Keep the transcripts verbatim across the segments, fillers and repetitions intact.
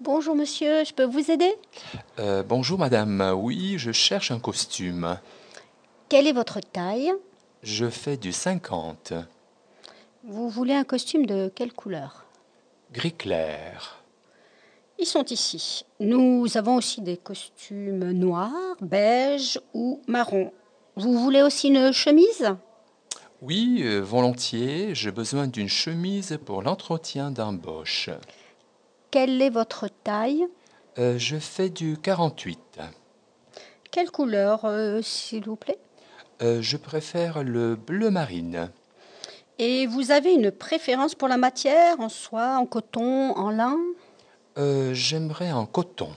Bonjour monsieur, je peux vous aider? Euh, bonjour madame, oui, je cherche un costume. Quelle est votre taille? Je fais du cinquante. Vous voulez un costume de quelle couleur? Gris clair. Ils sont ici. Nous avons aussi des costumes noirs, beige ou marron. Vous voulez aussi une chemise? Oui, euh, volontiers, j'ai besoin d'une chemise pour l'entretien d'embauche. Quelle est votre taille? Euh, je fais du quarante-huit. Quelle couleur, euh, s'il vous plaît? Euh, je préfère le bleu marine. Et vous avez une préférence pour la matière, en soie, en coton, en lin? Euh, j'aimerais en coton.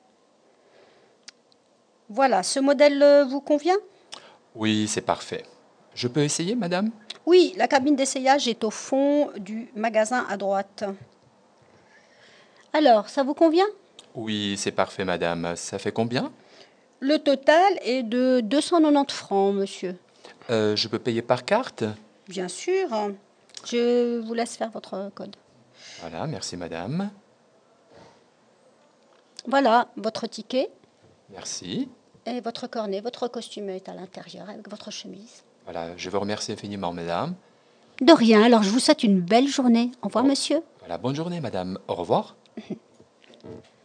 Voilà, ce modèle euh, vous convient? Oui, c'est parfait. Je peux essayer, madame? Oui, la cabine d'essayage est au fond du magasin à droite. Alors, ça vous convient? Oui, c'est parfait, madame. Ça fait combien? Le total est de deux cent quatre-vingt-dix francs, monsieur. Euh, je peux payer par carte? Bien sûr. Je vous laisse faire votre code. Voilà, merci madame. Voilà votre ticket Merci. et votre cornet. Votre costume est à l'intérieur avec votre chemise. Voilà, je vous remercie infiniment, madame. De rien. Alors, je vous souhaite une belle journée. Au revoir, Oh, monsieur. voilà, bonne journée, madame. Au revoir.